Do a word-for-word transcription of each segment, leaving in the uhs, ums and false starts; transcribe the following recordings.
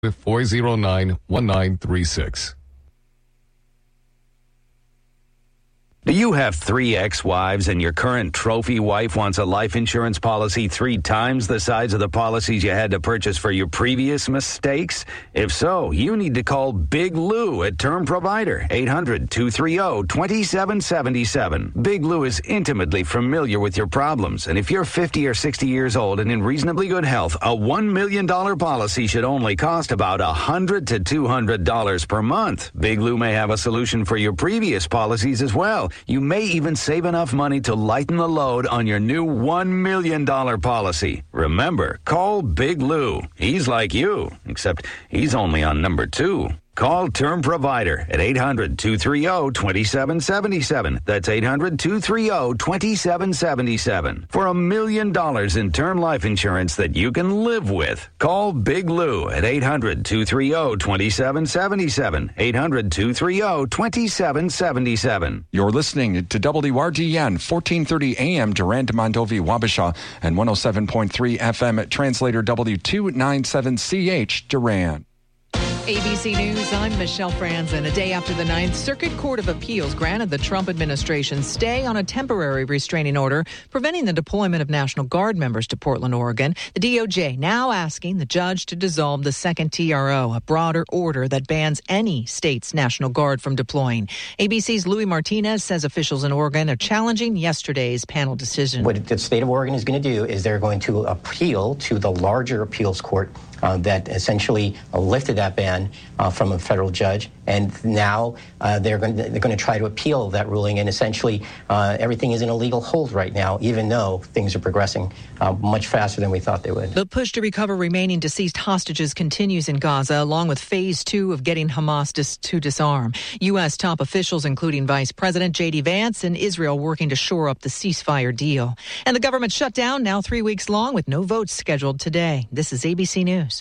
four oh nine, one nine three six. Do you have three ex-wives and your current trophy wife wants a life insurance policy three times the size of the policies you had to purchase for your previous mistakes? If so, you need to call Big Lou at Term Provider, eight hundred, two three zero, two seven seven seven. Big Lou is intimately familiar with your problems, and if you're fifty or sixty years old and in reasonably good health, a one million dollars policy should only cost about one hundred to two hundred dollars per month. Big Lou may have a solution for your previous policies as well. You may even save enough money to lighten the load on your new one million dollars policy. Remember, call Big Lou. He's like you, except he's only on number two. Call Term Provider at eight hundred, two three zero, two seven seven seven. That's eight hundred, two three zero, two seven seven seven. For a million dollars in term life insurance that you can live with. Call Big Lou at eight hundred, two three zero, two seven seven seven. eight hundred, two three zero, two seven seven seven. You're listening to W R G N, fourteen thirty A M, Durand, Mondovi, Wabasha, and one oh seven point three F M at Translator W two ninety-seven C H, Durand. A B C News, I'm Michelle Franzen. A day after the Ninth Circuit Court of Appeals granted the Trump administration stay on a temporary restraining order preventing the deployment of National Guard members to Portland, Oregon, the D O J now asking the judge to dissolve the second T R O, a broader order that bans any state's National Guard from deploying. A B C's Louis Martinez says officials in Oregon are challenging yesterday's panel decision. What the state of Oregon is going to do is they're going to appeal to the larger appeals court Uh, that essentially uh, lifted that ban uh, from a federal judge, and now uh, they're going to, they're going to try to appeal that ruling, and essentially uh, everything is in a legal hold right now, even though things are progressing uh, much faster than we thought they would. The push to recover remaining deceased hostages continues in Gaza, along with phase two of getting Hamas dis- to disarm. U S top officials, including Vice President J D Vance, and Israel working to shore up the ceasefire deal. And the government shutdown now three weeks long with no votes scheduled today. This is A B C News.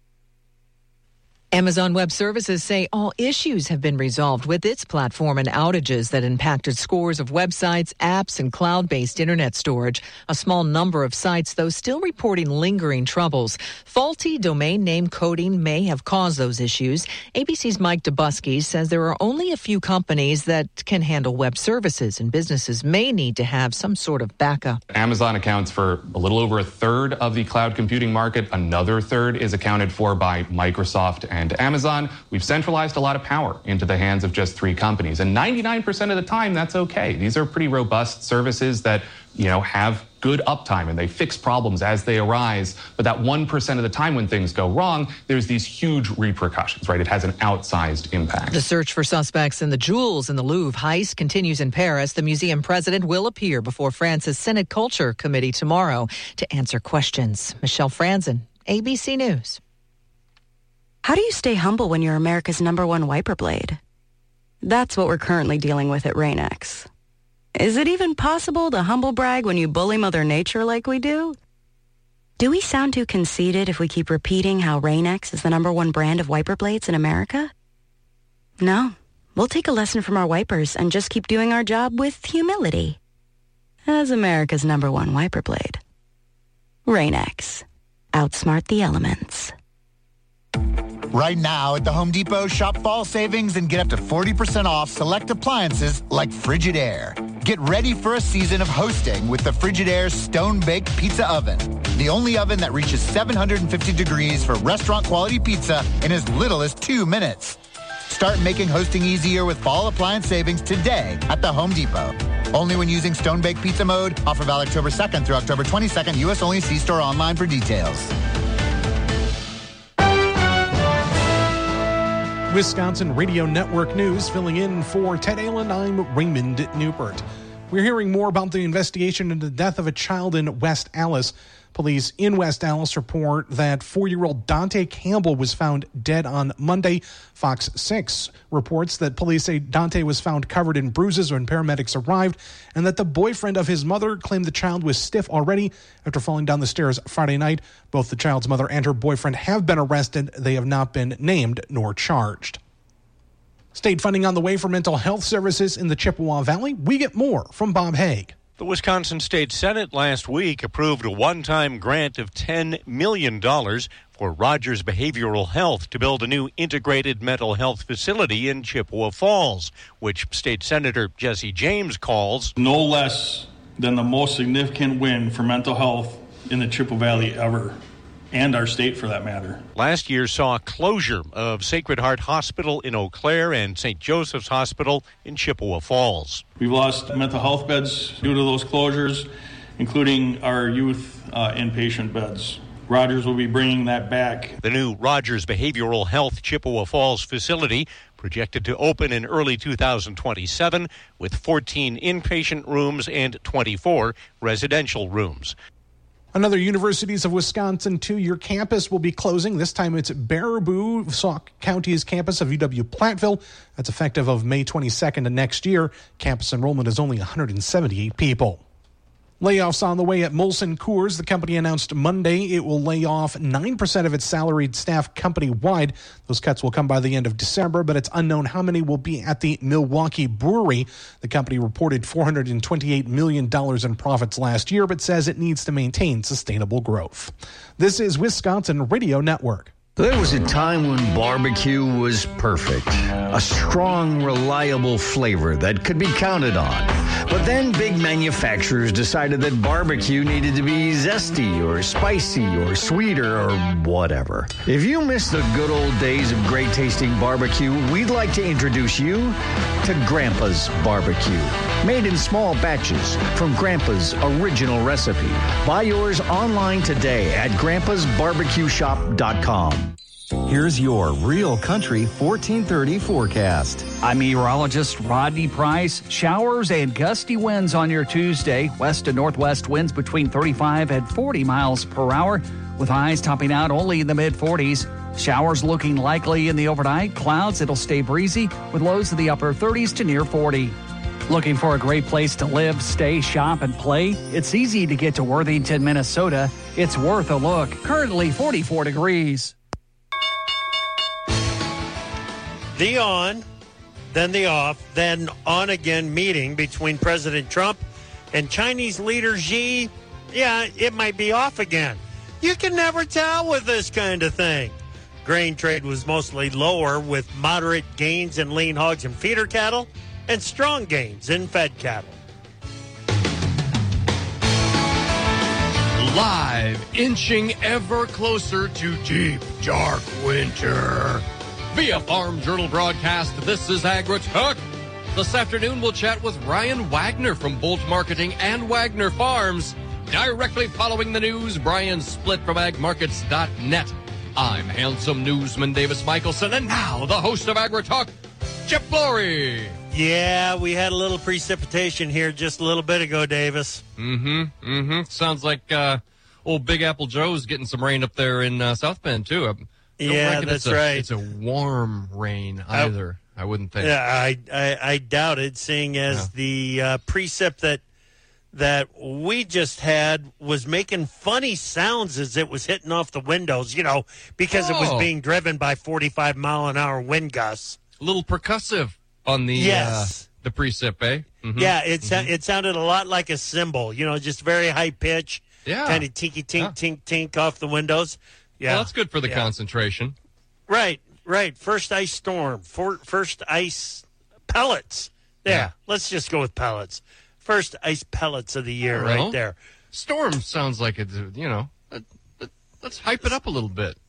Amazon Web Services say all issues have been resolved with its platform and outages that impacted scores of websites, apps, and cloud-based internet storage. A small number of sites, though, still reporting lingering troubles. Faulty domain name coding may have caused those issues. A B C's Mike Dubusky says there are only a few companies that can handle web services, and businesses may need to have some sort of backup. Amazon accounts for a little over a third of the cloud computing market. Another third is accounted for by Microsoft and And Amazon. We've centralized a lot of power into the hands of just three companies. And ninety-nine percent of the time, that's okay. These are pretty robust services that, you know, have good uptime and they fix problems as they arise. But that one percent of the time when things go wrong, there's these huge repercussions, right? It has an outsized impact. The search for suspects in the jewels in the Louvre heist continues in Paris. The museum president will appear before France's Senate Culture Committee tomorrow to answer questions. Michelle Franzen, A B C News. How do you stay humble when you're America's number one wiper blade? That's what we're currently dealing with at Rain-X. Is it even possible to humble brag when you bully Mother Nature like we do? Do we sound too conceited if we keep repeating how Rain-X is the number one brand of wiper blades in America? No, we'll take a lesson from our wipers and just keep doing our job with humility. As America's number one wiper blade. Rain-X. Outsmart the elements. Right now at the Home Depot, shop fall savings and get up to forty percent off select appliances like Frigidaire. Get ready for a season of hosting with the Frigidaire Stone-Baked Pizza Oven. The only oven that reaches seven hundred fifty degrees for restaurant-quality pizza in as little as two minutes. Start making hosting easier with fall appliance savings today at the Home Depot. Only when using Stone-Baked Pizza mode. Offer valid October second through October twenty-second. U S only. See store online for details. Wisconsin Radio Network News, filling in for Ted Allen, I'm Raymond Newport. We're hearing more about the investigation into the death of a child in West Allis. Police in West Allis report that four-year-old Dante Campbell was found dead on Monday. Fox six reports that police say Dante was found covered in bruises when paramedics arrived, and that the boyfriend of his mother claimed the child was stiff already after falling down the stairs Friday night. Both the child's mother and her boyfriend have been arrested. They have not been named nor charged. State funding on the way for mental health services in the Chippewa Valley. We get more from Bob Haig. The Wisconsin State Senate last week approved a one-time grant of ten million dollars for Rogers Behavioral Health to build a new integrated mental health facility in Chippewa Falls, which State Senator Jesse James calls no less than the most significant win for mental health in the Chippewa Valley ever, and our state for that matter. Last year saw a closure of Sacred Heart Hospital in Eau Claire and Saint Joseph's Hospital in Chippewa Falls. We've lost mental health beds due to those closures, including our youth uh, inpatient beds. Rogers will be bringing that back. The new Rogers Behavioral Health Chippewa Falls facility projected to open in early two thousand twenty-seven with fourteen inpatient rooms and twenty-four residential rooms. Another Universities of Wisconsin two-year campus will be closing. This time it's Baraboo, Sauk County's campus of U W-Platteville. That's effective of May twenty-second of next year. Campus enrollment is only one hundred seventy-eight people. Layoffs on the way at Molson Coors. The company announced Monday it will lay off nine percent of its salaried staff company-wide. Those cuts will come by the end of December, but it's unknown how many will be at the Milwaukee Brewery. The company reported four hundred twenty-eight million dollars in profits last year, but says it needs to maintain sustainable growth. This is Wisconsin Radio Network. There was a time when barbecue was perfect. A strong, reliable flavor that could be counted on. But then big manufacturers decided that barbecue needed to be zesty or spicy or sweeter or whatever. If you miss the good old days of great tasting barbecue, we'd like to introduce you to Grandpa's Barbecue. Made in small batches from Grandpa's original recipe. Buy yours online today at grandpas barbecue shop dot com. Here's your Real Country fourteen thirty forecast. I'm meteorologist Rodney Price. Showers and gusty winds on your Tuesday. West to northwest winds between thirty-five and forty miles per hour, with highs topping out only in the mid forties. Showers looking likely in the overnight. Clouds, it'll stay breezy with lows in the upper thirties to near forty. Looking for a great place to live, stay, shop, and play? It's easy to get to Worthington, Minnesota. It's worth a look. Currently forty-four degrees. The on, then the off, then on again meeting between President Trump and Chinese leader Xi. Yeah, it might be off again. You can never tell with this kind of thing. Grain trade was mostly lower with moderate gains in lean hogs and feeder cattle and strong gains in fed cattle. Live, inching ever closer to deep, dark winter. Via Farm Journal broadcast, this is AgriTalk. This afternoon, we'll chat with Ryan Wagner from Bolt Marketing and Wagner Farms. Directly following the news, Brian Split from ag markets dot net. I'm handsome newsman Davis Michelson, and now the host of AgriTalk, Chip Flory. Yeah, we had a little precipitation here just a little bit ago, Davis. Mm-hmm, mm-hmm. Sounds like uh, old Big Apple Joe's getting some rain up there in uh, South Bend, too. I'm, Yeah, that's it's a, right. It's a warm rain either. I, I wouldn't think. Yeah, I, I, I doubt it, seeing as Yeah. the uh, precip that that we just had was making funny sounds as it was hitting off the windows, you know, because it was Oh. being driven by forty-five mile an hour wind gusts. A little percussive on the Yes. uh, the precip, eh? Mhm. Yeah, it, sa- it sounded a lot like a cymbal, you know, just very high pitch, Yeah. kind of tinky tink Yeah. tink tink off the windows. Yeah, Well, that's good for the Yeah. concentration. Right, right. First ice storm. For, first ice pellets. Yeah, Yeah. let's just go with pellets. First ice pellets of the year, Well, right there. Storm sounds like it's, you know, let, let, let's hype it up a little bit.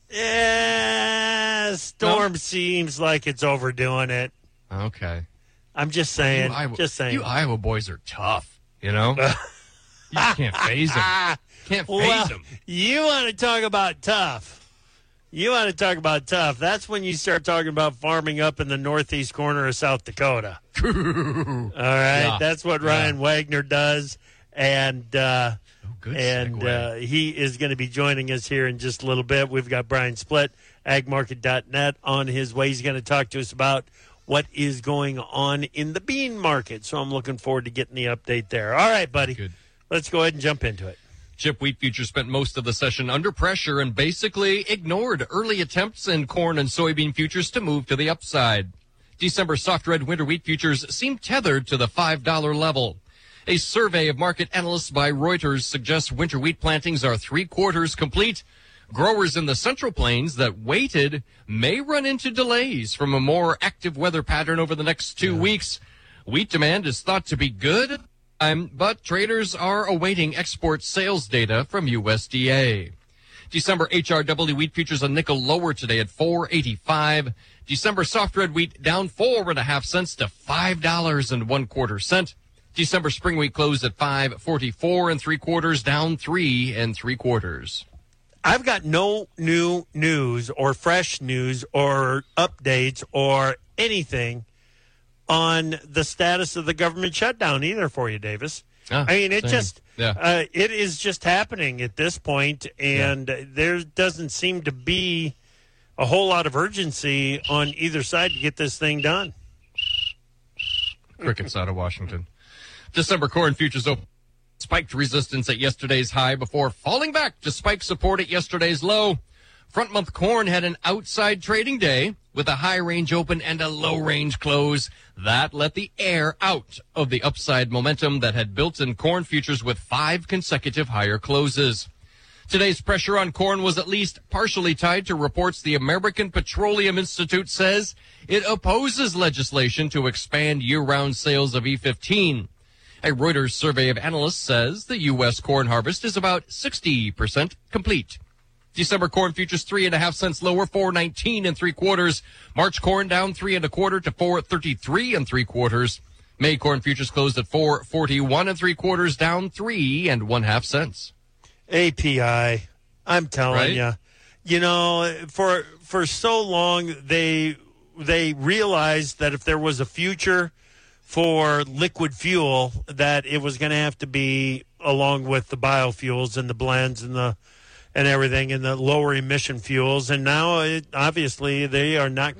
Yeah, storm seems like it's overdoing it. Okay. I'm just saying. You Iowa, just saying. You Iowa boys are tough, you know? You just can't phase them. Can't phase well, them. you want to talk about tough. You want to talk about tough. That's when you start talking about farming up in the northeast corner of South Dakota. All right, Yeah. that's what Ryan Yeah. Wagner does, and uh, good and uh, segue. he is going to be joining us here in just a little bit. We've got Brian Split, ag market dot net, on his way. He's going to talk to us about what is going on in the bean market. So I'm looking forward to getting the update there. All right, buddy. Good. Let's go ahead and jump into it. Chip wheat futures spent most of the session under pressure and basically ignored early attempts in corn and soybean futures to move to the upside. December soft red winter wheat futures seemed tethered to the five dollar level. A survey of market analysts by Reuters suggests winter wheat plantings are three quarters complete. Growers in the Central Plains that waited may run into delays from a more active weather pattern over the next two yeah. weeks. Wheat demand is thought to be good, um, but traders are awaiting export sales data from U S D A. December H R W wheat futures a nickel lower today at four eighty-five. December soft red wheat down four and a half cents to five dollars and one quarter cent. December spring wheat closed at five forty-four and three quarters, down three and three quarters. I've got no new news or fresh news or updates or anything on the status of the government shutdown either for you, Davis. Ah, I mean, it same. just yeah. uh, it is just happening at this point, and yeah. there doesn't seem to be a whole lot of urgency on either side to get this thing done. Crickets out of Washington. December corn futures open. Spiked resistance at yesterday's high before falling back to spike support at yesterday's low. Front month corn had an outside trading day with a high range open and a low range close. That let the air out of the upside momentum that had built in corn futures with five consecutive higher closes. Today's pressure on corn was at least partially tied to reports the American Petroleum Institute says it opposes legislation to expand year-round sales of E fifteen. A Reuters survey of analysts says the U S corn harvest is about sixty percent complete. December corn futures three and a half cents lower, four nineteen and three quarters. March corn down three and a quarter to four thirty-three and three quarters. May corn futures closed at four forty-one and three quarters, down three and one half cents. A P I, I'm telling right? you, you know, for for so long they they realized that if there was a future for liquid fuel, that it was going to have to be along with the biofuels and the blends and the and everything and the lower emission fuels. And now, it, obviously, they are not